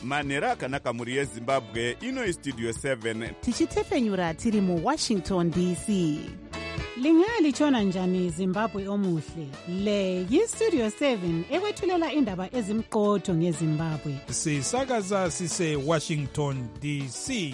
manhero akanaka mhuri yezimbabwe. Ino Studio 7 tichitefenyura tiri muWashington DC. Lingalitshona njani Zimbabwe omuhle? Le yiStudio 7 ekwethulela indaba ezimqotho ngeZimbabwe. Sisakaza sise Washington DC.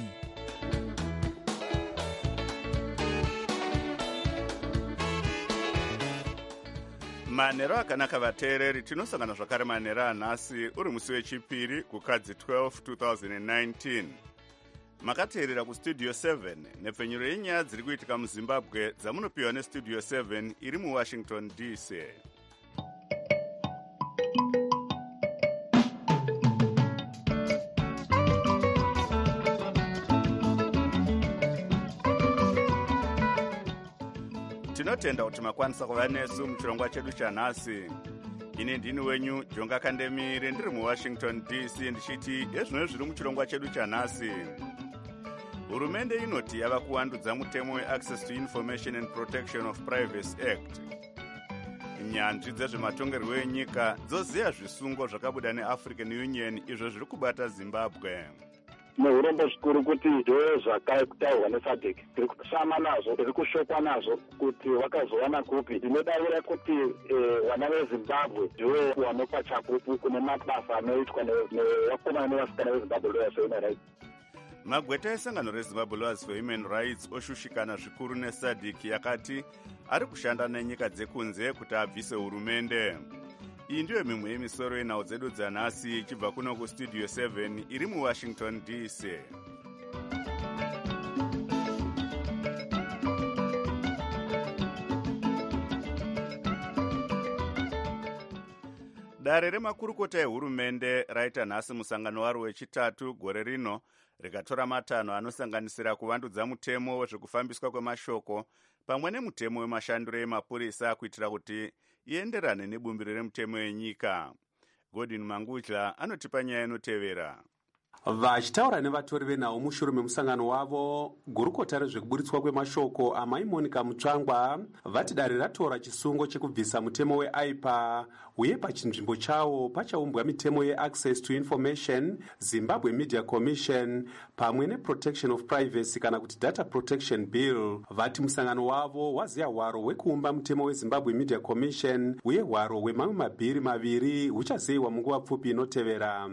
manhero akanaka vateereri, tinosangana zvakare manhero anhasi uri musi wechipiri kukadzi 12 2019. Makateerera kuStudio 7 nepfenyuro yenyaya dziri kuitika muZimbabwe dzamunopiwa neStudio 7 iri muWashington DC. Tinotenda kuti makwanisa kuva nesu muchirongwa chedu chanhasi. Ine ndini wenyu Jonga Kandemire ndiri muWashington DC ndichiti ezvino zviri muchirongwa chedu chanhasi. Hurumende inoti yava kuvandudza mutemo weAccess to Information and Protection of Privacy Act. Nyanzvi dzezvematongerwo enyika dzoziya zvisungo zvakabuda neAfrican Union izvo zviri kubata Zimbabwe. Muhurombo zvikuru kuti ndo zvakataurwa neSADC tiri kushama nazvo, tiri kushokwa nazvo kuti vakazowana kupi. Tinodavira kuti vana veZimbabwe ndivo vanopa chapupu kune mabasa anoitwa nevakomana nevasikana veZimbabwe Lawyers for Human Rights. Magweta esangano reZimbabwe Lawyers for Human Rights oshushikana zvikuru neSADC yakati ari kushanda nenyika dzekunze kuti abvise hurumende. Iyi ndiyo mimwe yemisoro yenhau dzedu dzanhasi ichibva kuno kuStudio 7 iri muWashington DC. Dare remakurukota ehurumende raita nhasi musangano waro wechitatu gore rino rikatora matanho anosanganisira kuvandudza mutemo wezvekufambiswa kwemashoko pamwe nemutemo wemashandiro emapurisa kuitira kuti ienderane nebumbiro remutemo yenyika. Godwin Mangudla anotipa nyaya inotevera. Vachitaura nevatori venhau mushure memusangano wavo, gurukota rezvekuburitswa kwemashoko amai Monica Mutsvangwa vati dare ratora chisungo chekubvisa mutemo weAIPA uye pachinzvimbo chawo pachaumbwa mitemo yeAccess to Information, Zimbabwe Media Commission pamwe neProtection of Privacy kana kuti Data Protection Bill. Vati musangano wavo waziya hwaro hwekuumba mutemo weZimbabwe Media Commission uye hwaro hwemamwe mabhiri maviri huchaziviwa munguva pfupi inotevera.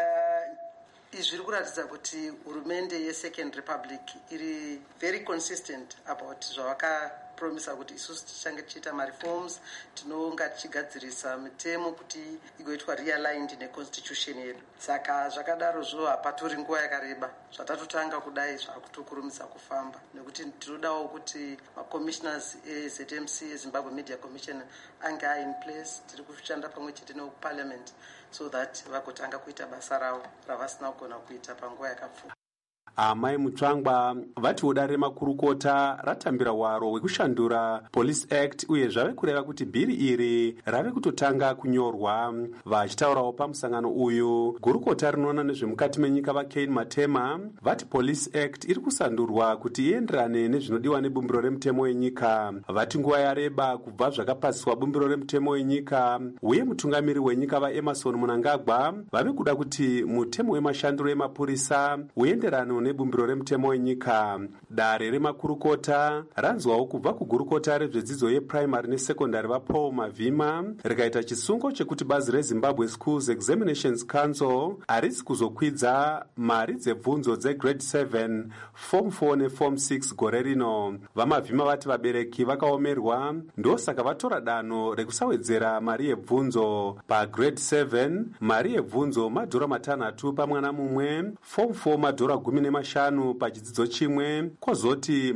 Zviri kuratidza kuti hurumende yeSecond Republic iri very consistent about zvavakapromisa kuti isusu tichange tichiita mareforms, tinonga tichigadzirisa mitemo kuti igoitwa realigned neconstitution yedu. Saka zvakadarozvo hapatori nguva yakareba zvatatotanga kudai zvakutokurumisa kufamba, nekuti tinodawo kuti macommissioners eZMC eZimbabwe Media Commission ange in place. Tiri kushanda pamwe chete neparliament so that vagotanga kuita basa ravo ravasina kugona kuita panguva yakapfuura. Amai Mutsvangwa vati dare remakurukota ratambira hwaro hwekushandura Police Act uye zvave kureva kuti bhiri iri rave kutotanga kunyorwa. Vachitaurawo pamusangano uyu, gurukota rinoona nezvemukati menyika vaKane Matema vati Police Act iri kusandurwa kuti ienderane nezvinodiwa nebumbiro remutemo yenyika. Vati nguva yareba kubva zvakapasiswa bumbiro remutemo yenyika uye mutungamiri wenyika vaEmerson Mnangagwa vave kuda kuti mutemo wemashandiro emapurisa uenderane nebumbiro remutemo wenyika. Dare remakurukota ranzwawo kubva kugurukota rezvedzidzo yeprimary nesekondari vaPaul Mavhima rikaita chisungo chekuti bazi reZimbabwe Schools Examinations Council harisi kuzokwidza mari dzebvunzo dzegrade 7, form 4 neform 6 gore rino. VaMavhima vati vabereki vakaomerwa ndosaka vatora danho rekusawedzera mari yebvunzo. PaGrade 7 mari yebvunzo $6 pamwana mumwe, form 4 $15 pachidzidzo chimwe, kwozoti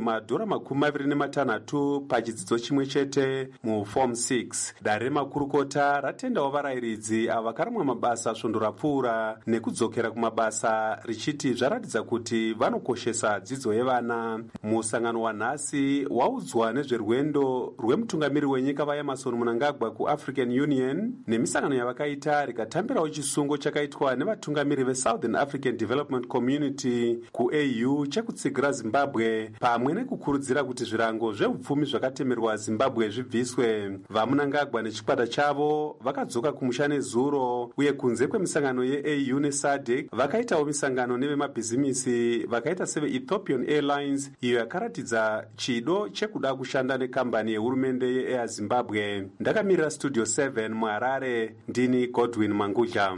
$26 pachidzidzo chimwe chete muform 6. Dare remakurukota ratendawo varayiridzi ava vakaramwa mabasa svondo rapfuura nekudzokera kumabasa richiti zvaratidza kuti vanokoshesa dzidzo yevana. Musangano wanhasi waudzwa nezverwendo rwemutungamiri wenyika vaEmerson Mnangagwa kuAfrican Union nemisangano yavakaita rikatambirawo chisungo chakaitwa nevatungamiri veSouthern African Development Community kuAU chekutsigira Zimbabwe pamwe nekukurudzira kuti zvirango zveupfumi zvakatemerwa Zimbabwe zvibviswe. Vamunangagwa nechikwata chavo vakadzoka kumusha nezuro, uye kunze kwemisangano yeAU neSADC vakaitawo misangano nevemabhizimisi vakaita seveEthiopian Airlines, iyo yakaratidza chido chekuda kushanda nekambani yehurumende yeAir Zimbabwe. Ndakamirira Studio 7 muHarare, ndini Godwin Mangudla.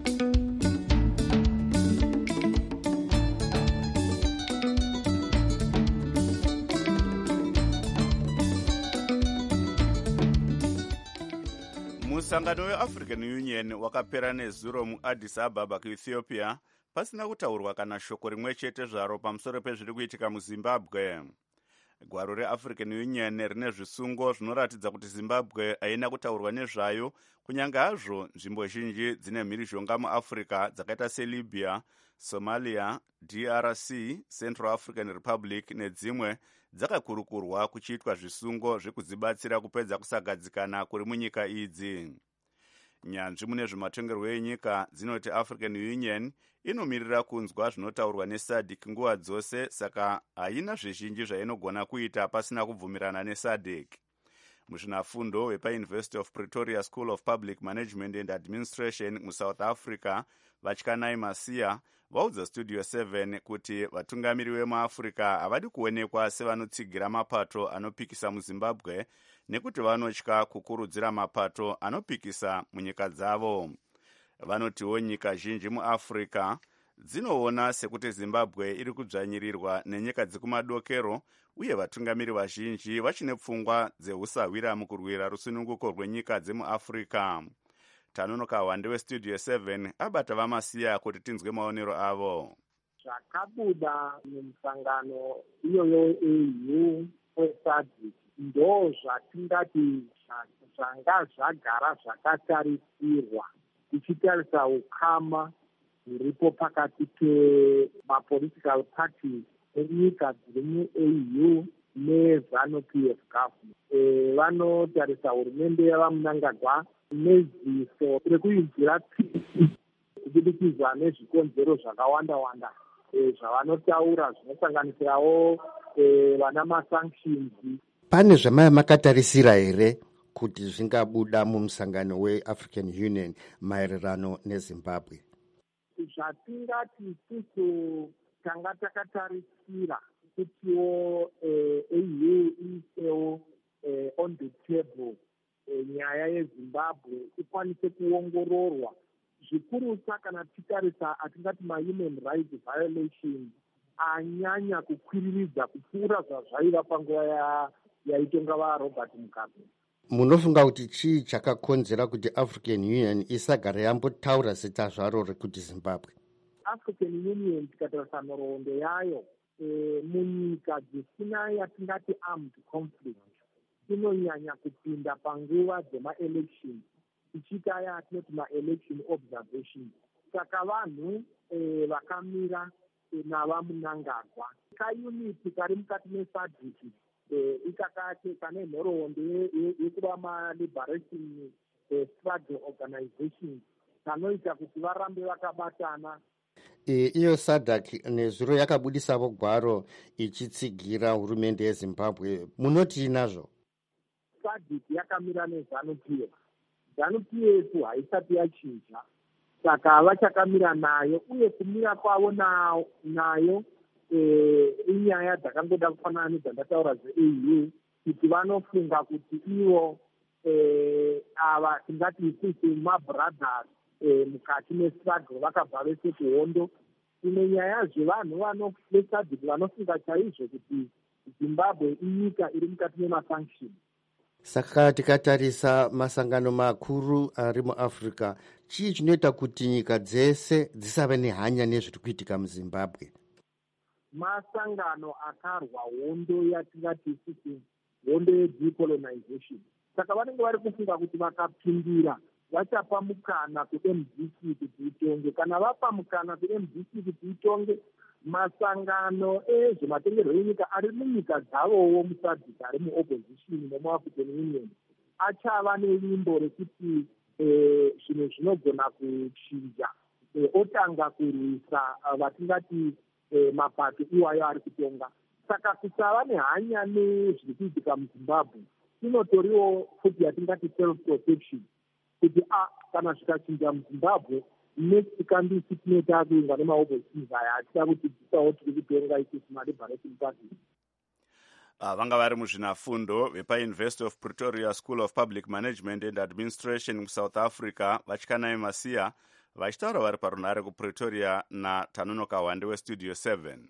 Musangano weAfrican Union wakapera nezuro muAddis Ababa kuEthiopia pasina kutaurwa kana shoko rimwe chete zvaro pamusoro pezviri kuitika muZimbabwe. Gwaro reAfrican Union rine zvisungo zvinoratidza kuti Zimbabwe haina kutaurwa nezvayo, kunyange hazvo nzvimbo zhinji dzine mhirizhonga muAfrica dzakaita seLibya, Somalia, DRC, Central African Republic nedzimwe dzakakurukurwa kuchiitwa zvisungo zvekudzibatsira kupedza kusagadzikana kuri munyika idzi. Nyanzvi mune zvematongerwo enyika dzinoti African Union inomirira kunzwa zvinotaurwa neSADC nguva dzose, saka haina zvizhinji zvainogona kuita pasina kubvumirana neSADC. Muzvinafundo wepaUniversity of Pretoria School of Public Management and Administration muSouth Africa, Vatyanai Masiya vaudza Studio 7 kuti vatungamiri vemuAfrica havadi kuonekwa sevanotsigira mapato anopikisa muZimbabwe nekuti vanotya kukurudzira mapato anopikisa munyika dzavo. Vanotiwo nyika zhinji muAfrica dzinoona sekuti Zimbabwe iri kudzvanyirirwa nenyika dzekumadokero, uye vatungamiri vazhinji vachine pfungwa dzehusahwira mukurwira rusununguko rwenyika dzemuAfrica. Tanonoka Wande weStudio 7 abata vaMasiya kuti tinzwe maonero avo. Zvakabuda mumusangano iyoyo EU weSADC ndo zvatingati zvanga zvagara zvakatarisirwa, tichitarisa ukama huripo pakati pemapolitical parties enyika dziri muAU neZANU-PF government. Vanotarisa hurumende yavamunangagwa neziso rekuinzira tsitsi kubudikidza nezvikonzero zvakawanda-wanda zvavanotaura zvinosanganisirawo vana masanctions. Pane zvamakatarisira here kuti zvingabuda mumusangano weAfrican Union maererano neZimbabwe? Zvatingati isusu tanga takatarisira kutiwo EU isewo on the table nyaya yeZimbabwe ikwanise kuongororwa zvikurusa kana titarisa atingati ma-human rights violations anyanya kukwiriridza kupfuura zvazvaiva panguva yaitonga vaRobert Mugabe. Munofunga kuti chii chakakonzera kuti African Union isagara yambotaura zita zvaro rekuti Zimbabwe? African Union tikatarisa nhoroondo yayo munyika dzisina yatingati armed conflict inonyanya kupinda panguva dzema-election ichiita yatinoti ma-election observation. Saka vanhu vakamira navamunangagwa kauniti kari mukati meSADC ikakati kane nhoroondo yekuva ma-liberation struggle organization kanoita kuti varambe vakabatana. Iyo SADC nezuro yakabudisavo gwaro ichitsigira hurumende yeZimbabwe. Munoti inazvo? SADC yakamira neZANU-PF. ZANU-PF haisati yachinja, saka vachakamira nayo, uye kumira kwavo nayo inyaya dzakangoda kufanana nedzandataura dzeAU, kuti vanofunga kuti ivo ava tingati isusu mabrothers mukati mestruggle vakabva vese kuhondo. Ine nyaya zvevanhu veSADC vanofunga chaizvo kuti Zimbabwe inyika iri mukati memasanction. Saka tikatarisa masangano makuru ari muAfrica, chii chinoita kuti nyika dzese dzisave nehanya nezviri kuitika muZimbabwe? Masangano akarwa hondo yatingati isusu hondo yedecolonization. Saka vanenge vari kufunga kuti vakapindira vachapa mukana kuMDC kuti itonge. Kana vapa mukana kuMDC kuti itonge, masangano ezvematongerwo enyika ari munyika dzavowo muSADC ari muopposition nemuAfrican Union achava nevimbo rekuti zvinhu zvinogona kuchinja, otanga kurwisa vatingati mapato iwayo ari kutonga. Saka kusava nehanya nezviri kuitika muZimbabwe inotoriwo futi yatingati self protection, kuti kana zvikachinja muZimbabwe next kandisi tinoita kuinga nemaoppositions aya atida kutidzisawo tiri kutonga isusu maLiberation Party. Vanga vari muzvinafundo vepaUniversity of Pretoria School of Public Management and Administration muSouth Africa vachikanai Masiya vachitaura vari parunhare kuPretoria naTanunoka Wande weStudio 7.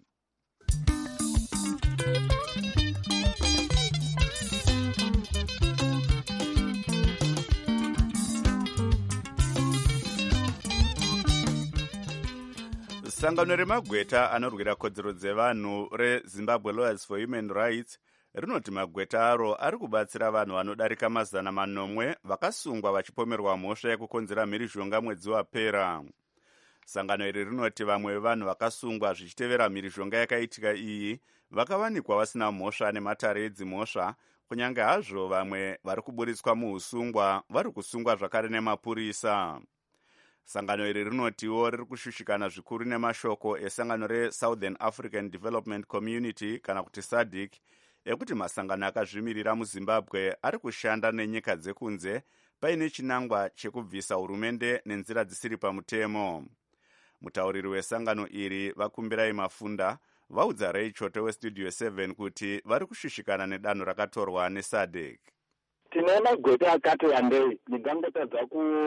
Sangano remagweta anorwira kodzero dzevanhu reZimbabwe Lawyers for Human Rights rinoti magweta aro ari kubatsira vanhu vanodarika 900 vakasungwa vachipomerwa mhosva yekukonzera mhirizhonga mwedzi wapera. Sangano iri rinoti vamwe vevanhu vakasungwa zvichitevera mhirizhonga yakaitika iyi vakawanikwa vasina mhosva nematare edzimhosva, kunyange hazvo vamwe vari kuburitswa muusungwa vari kusungwa zvakare nemapurisa. Sangano iri rinotiwo riri kushushikana zvikuru nemashoko esangano reSouthern African Development Community kana kuti SADC ekuti masangano akazvimirira muZimbabwe ari kushanda nenyika dzekunze paine chinangwa chekubvisa hurumende nenzira dzisiri pamutemo. Mutauriri wesangano iri Vakumbirai Mafunda vaudza Ray Choto weStudio 7 kuti vari kushushikana nedanho rakatorwa neSADC. Tine magweta akati wandei ndingangotadza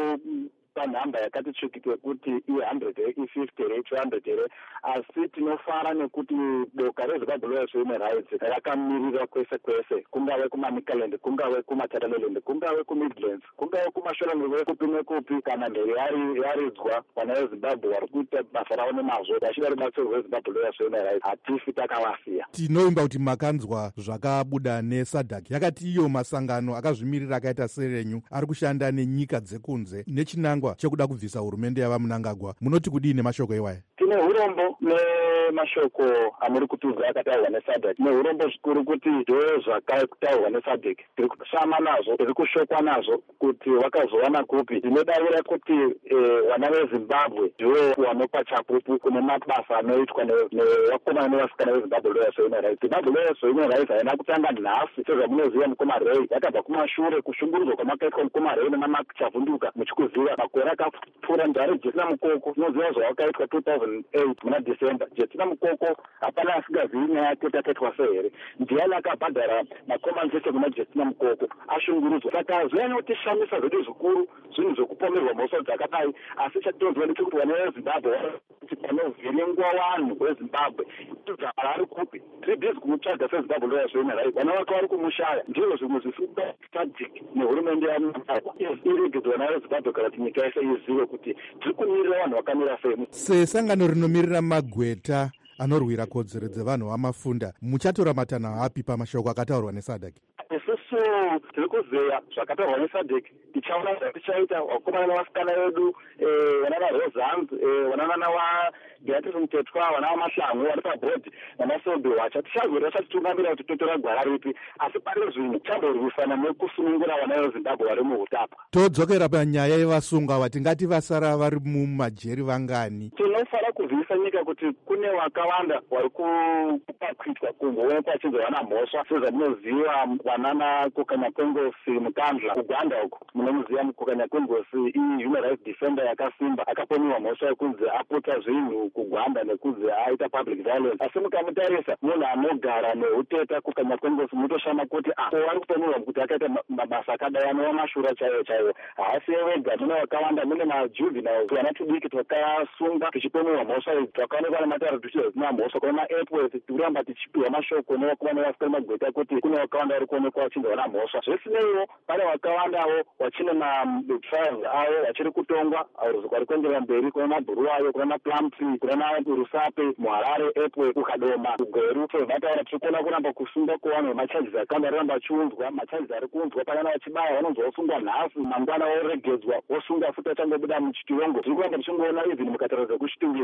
panhamba yakati tsvikike kuti i100 i50 i200 asi tinofara nekuti boka reZimbabwe Lawyers for Human Rights rakamirira kwese kwese, kungave kumaNicaland, kungave kumaTataland, kungave kuMidlands, kungave kumashonanorwe kupi nekupi, kana mheri yaridzwa vana veZimbabwe vari kuita basa ravo nemazvo vachida rubatsiro rweZimbabwe Lawyers for Human Rights hatifi takavasiya. Tinovimba kuti makanzwa zvakabuda neSADC yakati iyo masangano akazvimirira akaita serenyu ari kushanda nenyika dzekunze nechinangwa chekuda kubvisa hurumende yava Mnangagwa. Munoti kudii nemashoko iwaya? Tine urombo nemashoko amuri kutudza akataurwa neSADC. Tine urombo zvikuru kuti ndo zvakataurwa neSADC tiri kushama nazvo, tiri kushokwa nazvo kuti wakazowana kupi. Ndinodavira kuti vana veZimbabwe ndivo vanopa chapupu kune mabasa anoitwa nevakomana nevasikana veZimbabwe Lawyers for Human Rights. Zimbabwe Lawyers for Human Rights haina kutanga nhasi sezvamunoziva mukoma Ray, yakabva kumashure kushungurudzwa kwamakaitwa mukoma Ray namachavhunduka muchikuziva makore akapfuura ndare Jesina Mukoko. Tinoziva zvawakaitwa 2008 muna December. Jesina Mukoko hapana asingazivi nyaya yake takaitwa sehere, ndiani akabhadhara makomanzese kuna Jesina Mukoko ashungurudzwa. Saka zvinyanyotishamisa zvedu zvikuru zvinhu zvokupomerwa mhosva dzakadai, asi chatinonzwa ndechekuti vana veZimbabwe kuti panovhenengwa vanhu veZimbabwe ari kupi. Tiri bhizi kumutsvaga seZimbabwe Lawyers for Human Rights, vana vake vari kumushaya. Ndizvo zvimwe zvisikuda SADC nehurumende yaMnangagwa irigedza vana veZimbabwe kana kuti nyika yese izive kuti tiri kumirira vanhu vakamira sei. Sesangano rinomirira magweta anorwira kodzero dzevanhu vamafunda, muchatora matanho api pamashoko akataurwa neSADC? Isusu tiri kuzeya zvakataurwa neSADC, tichaona zvatichaita vakomana nevasikana vedu, vanana Rosans, vanana Beatrice Mtetwa, vanana Mashlangu vari pabhodhi namaSobe Wacha. Tichagorera tichitungamira kuti totora gwara ripi, asi pane zvinhu tichagorwisana nekusunungura vana veZimbabwe vari muutapwa. Todzokera panyaya yevasungwa vatingati vasara vari mumajeri vangani. Tinofara kuzivisa nyika kuti kune vakawanda vari kupakwitwa kungoonekwa vachinzovana mhosva sezvamunoziva vanana Kukanya Kwengosi Mukandla kuGwanda uko. Munomuziva Kukanya Kwengosi i-human rights defender yakasimba, akapomerwa mhosva yekunzi aputsa zvinhu kuGwanda nekunzi aita public violence. Asi mukamutarisa munhu anogara neuteta Kukanya Kwengosi mutoshama kuti vari kupomerwa kuti akaita mabasa akadai anova mashura chaiwo chaiwo. Haasi wega, mune vakawanda, mune majuveniles vana tudiki twakasunga tichipomerwa mhosva idzi, twakaonekwa nematare tuchizina mhosva. Kuna maAirports tikuramba tichipiwa mashoko nevakomana nevasikana magweta kuti kune vakawanda vari kuonekwa vachinzovana mhosva. Zvesineiwo pane vakawandawo vachine matrials avo vachiri kutongwa vari kuenderera mberi. Kuna maBuruwayo, kuna maPlumtree, kuna Rusape, muHarare Airport, kuKadoma, kuGweru. So vataura tiri kuona kuramba kusunga kuvanhu vemacharges akawanda aramba achiunzwa. Macharges ari kuunzwa panyana vachibaya vanonzi vosungwa nhasi, mangwana voregedzwa, vosunga futi achangobuda muchitongo. Tiri kuramba tichingoona even mukatariro dzekuchitungiza uko vana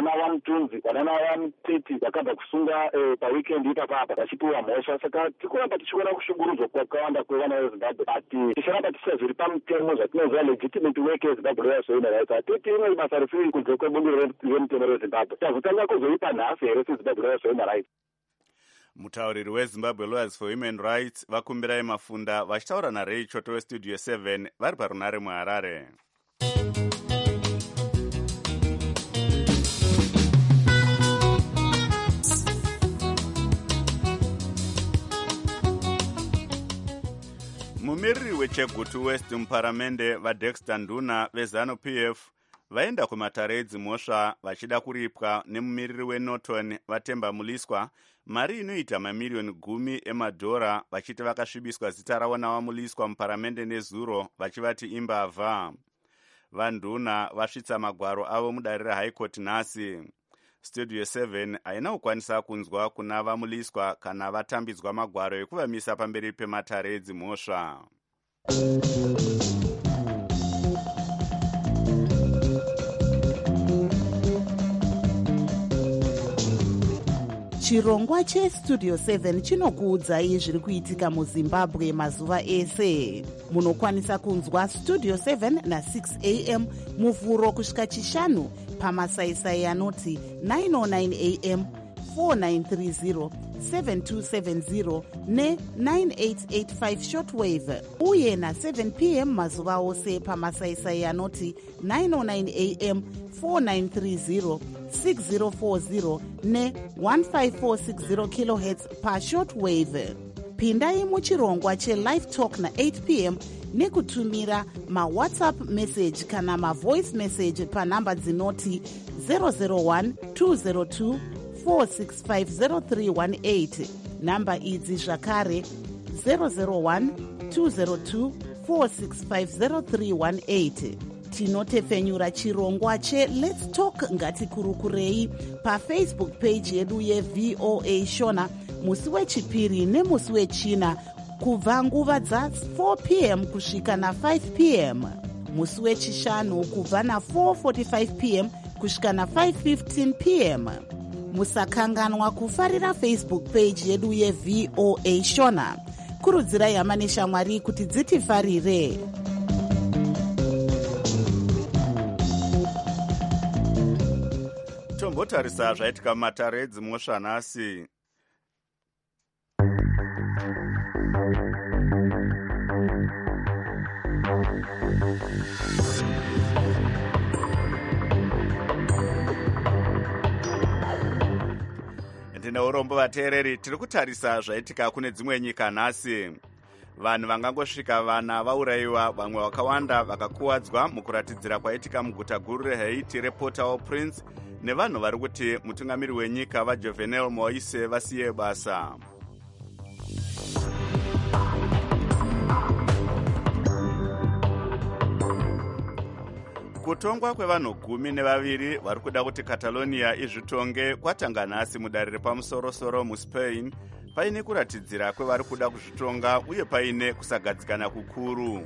vanana vamutunzi vanana vamuteti vakabva kusunga paweekend ipapapa vachipiwa mhosva. Saka tikuramba tichiona kushungurudzwa kwakawanda kwevana vezimbabwe ati ticharamba tisazviri pamutemo zvatinoziva legitimate work yezimbabwe lawyers for human rights. Hatiti rimwe basa risiri kunze kwebundiro remutemo rezimbabwe. Tazotanga kuzoipa nhasi here sezimbabwe lawyers for human rights. Mutauriri weZimbabwe Lawyers for Human Rights vakumbirai Mafunda vachitaura naRay Choto weStudio 7 vari parunare muHarare. Mumiriri weChegutu West muparamende vaDexter Nduna veZANU-PF vaenda kumatare edzimhosva vachida kuripwa nemumiriri weNorton Vatemba Muliswa mari inoita mamiliyoni 10 emadhora vachiti vakasvibiswa zita ravo navamuliswa muparamende nezuro vachivati imbavha. VaNduna vasvitsa magwaro avo mudare reHigh Court nhasi. Studio 7 haina kukwanisa kunzwa kuna vamuliswa kana vatambidzwa magwaro ekuvamisa pamberi pematare edzimhosva. Chirongwa cheStudio 7 chinokuudzai zviri kuitika muZimbabwe mazuva ese. Munokwanisa kunzwa Studio 7 na6 am muvhuro kusvika chishanu pamasaisai anoti 909 am, 4930, 7270 ne9885 shortwave uye na7 pm mazuva ose pamasaisai anoti 909 am, 4930, 6040 ne1546 kHz pashortwave. Pindai muchirongwa chelive talk na8 pm nekutumira mawhatsapp message kana mavoice message panhamba dzinoti 001 202 4650318. Namba idzi zvakare 001 202 4650318. Tinotepfenyura chirongwa cheLet's Talk ngatikurukurei pafacebook page yedu yeVOA Shona musi wechipiri nemusi wechina kubva nguva dza4 pm kusvika na5 pm, musi wechishanu kubva na4:45 pm kusvika na5:15 pm. Musakanganwa kufarira Facebook page yedu yeVOA Shona. Kurudzirai hama neshamwari kuti dzitifarire. Tombotarisa zvaitika mumatare edzimhosva nhasi. Ndine urombo vateereri, tiri kutarisa zvaitika kune dzimwe nyika nhasi. Vanhu vangangosvika vana vaurayiwa, vamwe vakawanda vakakuwadzwa mukuratidzira kwaitika muguta guru reHaiti rePort-au-Prince nevanhu vari kuti mutungamiri wenyika vaJovenel Moise vasiye basa. Kutongwa kwevanhu 12 vari kuda kuti Catalonia izvitonge kwatanga nhasi mudare repamusoro-soro muSpain, paine kuratidzira kwevari kuda kuzvitonga uye paine kusagadzikana kukuru.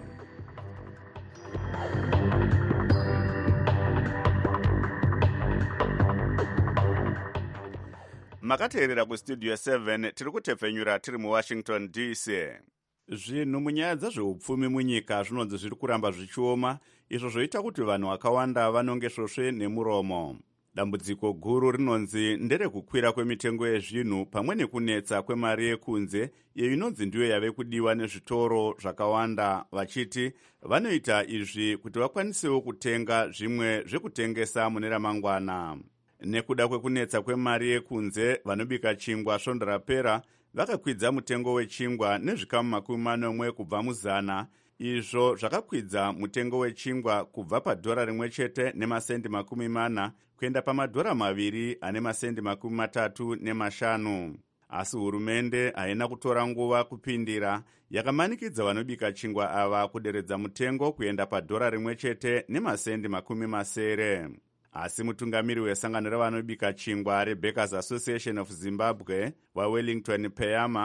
Makateerera kuStudio 7 tiri kutepfenyura tiri muWashington DC. Zvinhu munyaya dzezveupfumi munyika zvinonzi zviri kuramba zvichioma, izvo zvoita kuti vanhu vakawanda vanonge svosve nemuromo. Dambudziko guru rinonzi nderekukwira kwemitengo yezvinhu pamwe nekunetsa kwemari yekunze, iyo inonzi ndiyo yave kudiwa nezvitoro zvakawanda, vachiti vanoita izvi kuti vakwanisewo kutenga zvimwe zvekutengesa mune ramangwana. Nekuda kwekunetsa kwemari yekunze, vanobika chingwa svondo rapera vakakwidza mutengo wechingwa nezvikamu 40 kubva muzana. Izvo zvakakwidza mutengo wechingwa kubva padhora rimwe chete nemasendi 40 kuenda pamadhora 2 ane masendi 35. Asi hurumende haina kutora nguva kupindira, yakamanikidza vanobika chingwa ava kuderedza mutengo kuenda padhora rimwe chete nemasendi 70. Asi mutungamiri wesangano revanobika chingwa reBakers Association of Zimbabwe waWellington Peyama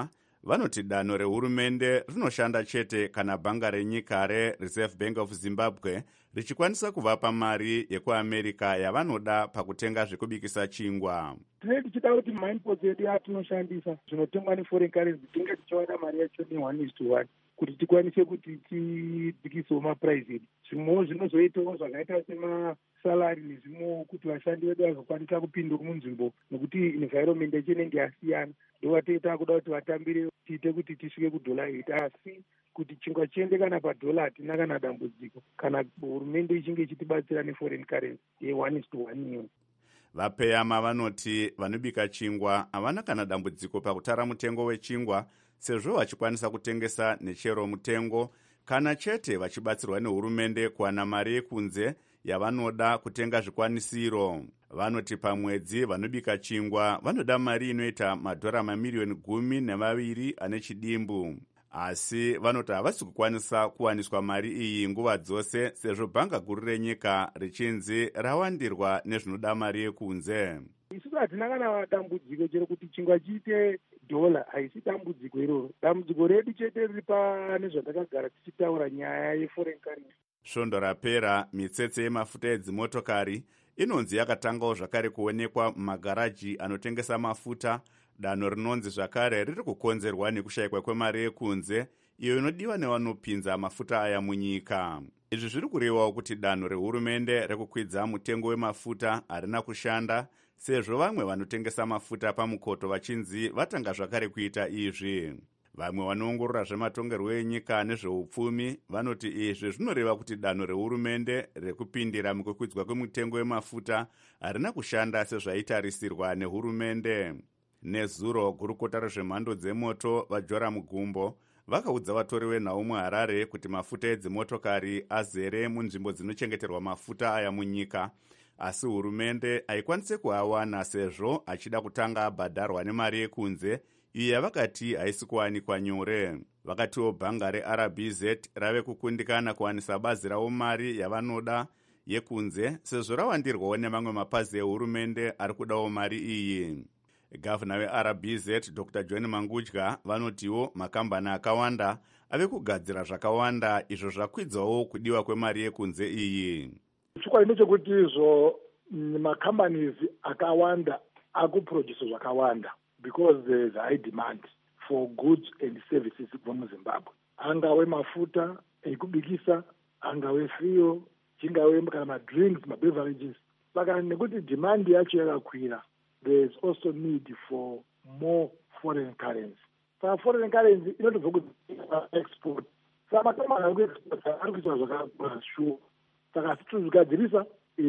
vanoti danho rehurumende rinoshanda chete kana bhanga renyika reReserve Bank of Zimbabwe richikwanisa kuvapa mari yekuamerica yavanoda pakutenga zvekubikisa chingwa. Tinenge tichida kuti mainpots edu atinoshandisa zvinotengwa neforeign currency tinge tichiwana mari yacho ne1:1 kuti tikwanise kuti tidzikisewo mapuraisi edu. Zvimwewo zvinozoitawo zvakaita semasalari nezvimwewo kuti vashandi vedu vazokwanisa kupinduka munzvimbo nokuti environment yacho inenge yasiyana. Ndovateta kuda kuti vatambire tiite kuti tisvike $8 asi kuti chingwa chiende kana $1 hatina kana dambudziko kana hurumende ichinge ichitibatsira neforeign currency ye1:1 iyo. Vapeyama vanoti vanobika chingwa havana kana dambudziko pakutara mutengo wechingwa sezvo vachikwanisa kutengesa nechero mutengo kana chete vachibatsirwa nehurumende kuwana mari yekunze yavanoda kutenga zvikwanisiro. Vanoti pamwedzi vanobika chingwa vanoda mari inoita $12 miliyoni ane chidimbu. Asi vanoti havasi kukwanisa kuwaniswa mari iyi nguva dzose sezvo bhanga guru renyika richinzi rawandirwa nezvinoda mari yekunze. Isusu hatina kana dambudziko chero kuti chingwa chiite $, haisi dambudziko iroro. Dambudziko redu chete riri pane zvandakagara tichitaura nyaya yeforeign currency. Svondo rapera mitsetse yemafuta edzimotokari inonzi yakatangawo zvakare kuonekwa mumagaraji anotengesa mafuta. Danho rinonzi zvakare riri kukonzerwa nekushayikwa kwemari yekunze iyo inodiwa nevanopinza mafuta aya munyika. Izvi zviri kurevawo kuti danho rehurumende rekukwidza mutengo wemafuta harina kushanda sezvo vamwe vanotengesa mafuta pamukoto vachinzi vatanga zvakare kuita izvi. Vamwe vanoongorora zvematongerwo enyika nezveupfumi vanoti izvi zvinoreva kuti danho rehurumende rekupindira mukukwidzwa kwemutengo wemafuta harina kushanda sezvaitarisirwa nehurumende. Nezuro gurukota rezvemhando dzemoto vaJoram Gumbo vakaudza vatori venhau muHarare kuti mafuta edzimotokari azere munzvimbo dzinochengeterwa mafuta aya munyika, asi hurumende haikwanise kuawana sezvo achida kutanga abhadharwa nemari yekunze iyo yavakati haisi kuwanikwa nyore. Vakatiwo bhanga reRBZ rave kukundikana kuwanisa bazi ravo mari yavanoda yekunze sezvo rawandirwawo nemamwe mapazi ehurumende ari kudawo mari iyi. Gavana weRBZ Dr. John Mangudya vanotiwo makambani akawanda ave kugadzira zvakawanda izvo zvakwidzawo kudiwa kwemari yekunze iyi. Chikwadi ndechekuti izvo macompanies akawanda akuproduce zvakawanda because there is high demand for goods and services from Zimbabwe. Angave mafuta ekubikisa, angave fuel, chingave kana drinks, beverages. Saka nekuti demand yacho yakakwira, there is also need for more foreign currency. So foreign currency inotobva kudzidzisa export. Saka makamani ari kuexport ari kuita zvakakura sure. Saka tozvigadzirisa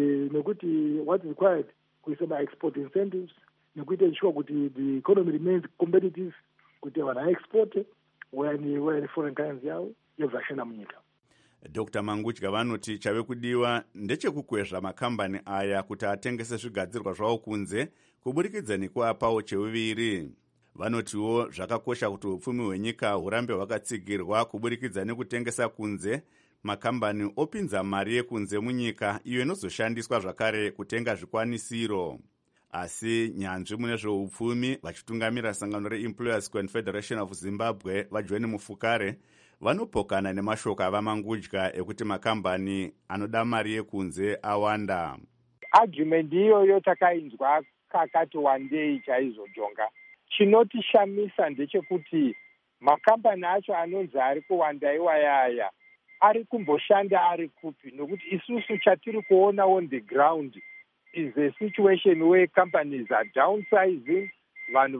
nekuti what is required kuisa ma-export incentives nekuita sure kuti the economy remains competitive kuti vanhu aexporte wayani foreign currency yavo yobvashanda munyika. Dr. Mangudya vanoti chave kudiwa ndechekukwezva makambani aya kuti atengese zvigadzirwa zvavo kunze kuburikidza nekuapawo cheuviri. Vanotiwo zvakakosha kuti upfumi hwenyika hurambe hwakatsigirwa kuburikidza nekutengesa kunze makambani opinza mari yekunze munyika iyo inozoshandiswa zvakare kutenga zvikwanisiro. Asi nyanzvi mune zveupfumi vachitungamira sangano reEmployers Confederation of Zimbabwe vaJohn Mufukare vanopokana nemashoko avamangudya ekuti makambani anoda mari yekunze awanda. Argument iyoyo takainzwa kakati wandei chaizvo jonga. Chinotishamisa ndechekuti makambani acho anonzi ari kuwanda iwayaya ari kumboshanda ari kupi, nokuti isusu chatiri kuona on the ground is a situation where companies are downsizing, vanhu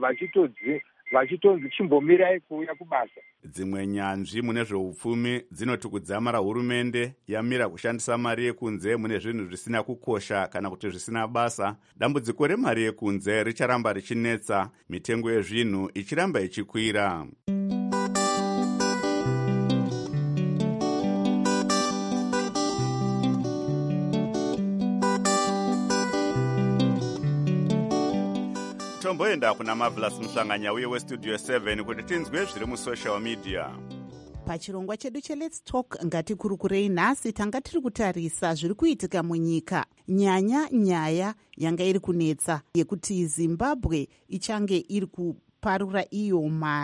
vachitonzi chimbomirai kuuya kubasa. Dzimwe nyanzvi mune zveupfumi dzinoti kudzamara hurumende yamira kushandisa mari yekunze mune zvinhu zvisina kukosha kana kuti zvisina basa, dambudziko remari yekunze richaramba richinetsa, mitengo yezvinhu ichiramba ichikwira. Tomboenda kuna Marvelous Mhlanganya uye westudio 7 kuti tinzwe zviri musocial media. Pachirongwa chedu cheLet's Talk ngatikurukurei nhasi tanga tiri kutarisa zviri kuitika munyika. Nyaya yanga iri kunetsa yekuti Zimbabwe ichange iri kuparura iyo mari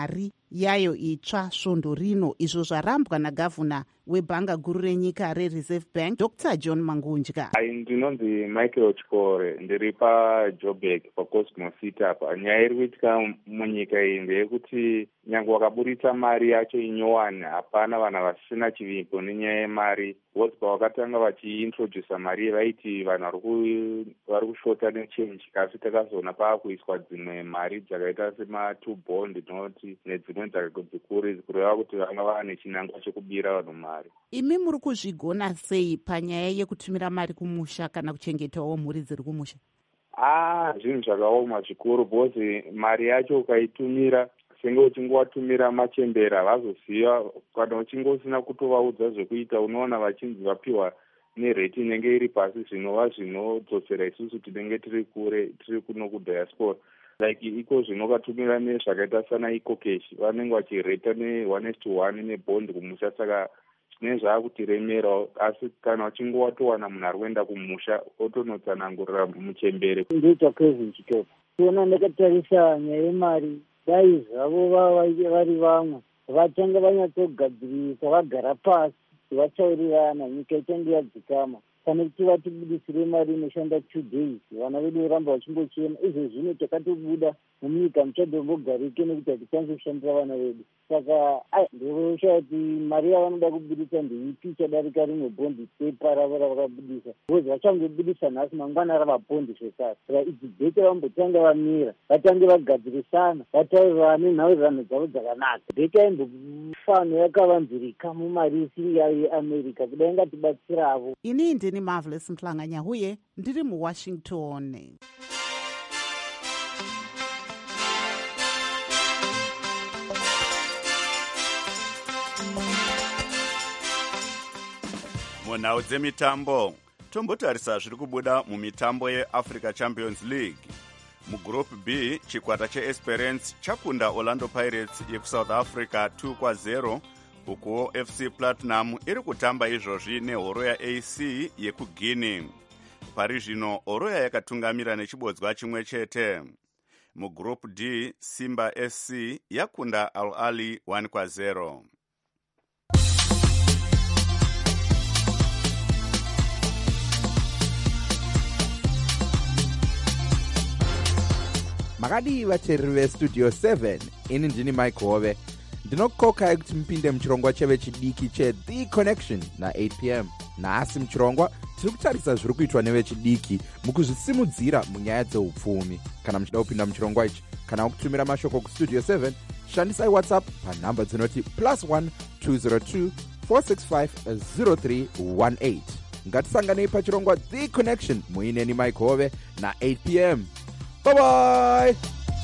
yayo itsva svondo rino, izvo zvarambwa nagavhuna webhanga guru renyika rereserve bank Dr John Mangunja. Ndinonzi Michael Chikore, ndiri paJoburg paCosmos City apa. Nyaya iri kuitika munyika iyi ndeyekuti nyange wakaburitsa mari yacho inyowani, hapana vanhu vasina chivimbo nenyaya yemari. Vose pavakatanga vachiintrodusa mari vaiti vanhu vari kushota nechange, asi takazoona paakuiswa dzimwe mari dzakaita sema2 bond noti nedzimwe dzikuru kureva kuti vanga vava nechinangwa chekubira vanhu mari. Imi muri kuzvigona sei panyaya yekutumira mari kumusha kana kuchengetawo mhuri dziri kumusha? Zvinhu zvakaoma zvikuru, bhozi mari yacho ukaitumira senge uchinge watumira machembera havazoziva, kana uchinge usina kutovaudza zvekuita unoona vachinzi vapiwa nereti inenge iri pasi, zvinova zvinodzosera isusu tinenge tiri kure, tiri kuno kudiaspora. Like iko zvinokatumira nezvakaita sana ikokeshi vanenge vachireta ne1:1 nebond kumusha, saka zvinenge zvaakutiremerawo. Asi kana uchinge watowana munhu ari kuenda kumusha otonotsanangurira muchembere. Ndinoita Kevin Chitopa. Tiona ndakatarisa nyaya yemari, dai zvavo vari vamwe vatanga vanyatsogadzirisa, vagara pasi vachaurirana, nyika ichange yadzikama. Kana kuti vatibudisire mari inoshanda 2 days, vana vedu voramba vachimbochema. Izvo zvino takatobuda munyika muchadombogarike nekuti hatikwanisi kushandira vana vedu. Saka ndosha kuti mari yavanoda kubudisa ndeipi ichadarika rimwe bhondi pepa ravo ravakabudisa. Bozi vachangobudisa nhasi, mangwana rava bhondi zvesasa. Saka idzi bheke vambotanga vamira, vatange vagadzirisana, vataurirane nhaurirano dzavo dzakanaka. Bheke aimbofano yakavanzirika mumari isiri yayo yeAmerica, kudai ngatibatsiravo. Ini ndini Marvelous Mhlanganya huye ndiri muWashington. Munhau dzemitambo, tombotarisa zviri kubuda mumitambo yeAfrica Champions League. Mugroup B, chikwata cheEsperance chakunda Orlando Pirates yekuSouth Africa 2-0, uko FC Platinum iri kutamba izvozvi nehoroya AC yekuGuinea. Pari zvino horoya yakatungamira nechibodzwa chimwe chete. Mugroup D, Simba SC yakunda Al Ahly 1-0. Makadi vateereri vestudio 7, ini ndini Mike Hove. Ndinokokai kuti mupinde muchirongwa cheve chidiki cheThe Connection na8 p.m. Nhasi muchirongwa tiri kutarisa zviri kuitwa nevechidiki mukuzvisimudzira munyaya dzeupfumi. Kana muchida kupinda muchirongwa ichi kana kutumira mashoko kustudio 7, shandisai WhatsApp panhamba dzinoti +1 202 465 0318. Ngatisanganei pachirongwa The Connection muineni Mike Hove na8 p.m. Bye bye.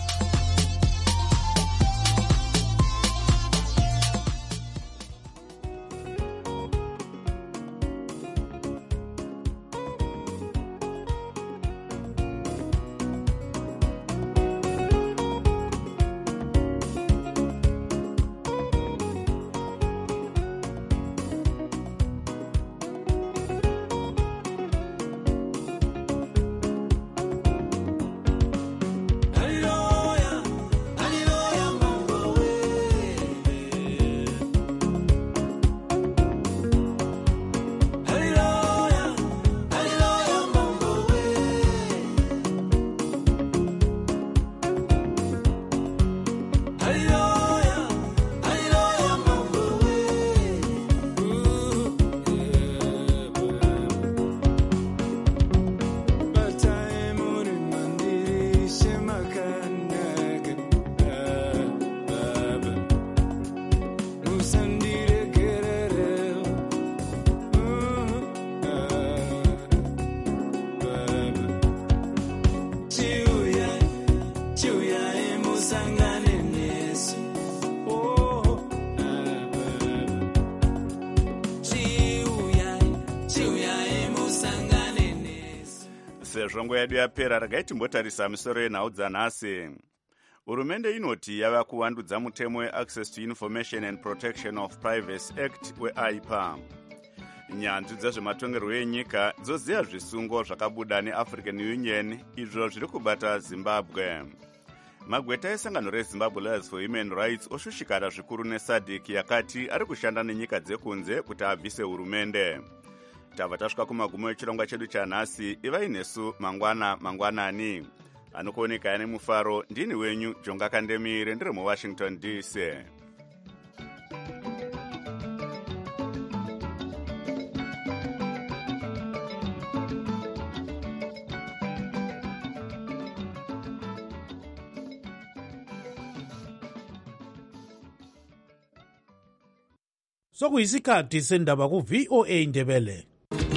Sezvongo yedu yapera, regai timbotarisa misoro yenhau dzanhasi. Hurumende inoti yava kuvandudza mutemo weAccess to Information and Protection of Privacy Act weAIPA. Nyanzvi dzezvematongerwo enyika dzoziva zvisungo zvakabuda neAfrican Union izvo zviri kubata Zimbabwe. magweta esangano rezimbabwe lawyers for human rights oshushikara zvikuru nesadc yakati ari kushanda nenyika dzekunze kuti abvise hurumende. Tabva tasvika kumagumo echirongwa chedu chanhasi. Ivai nesu mangwanani anokuoneka nemufaro. Ndini wenyu Jonga Kandemire, ndiri muWashington DC. sokuyisikhathi sendaba ku-VOA Ndebele.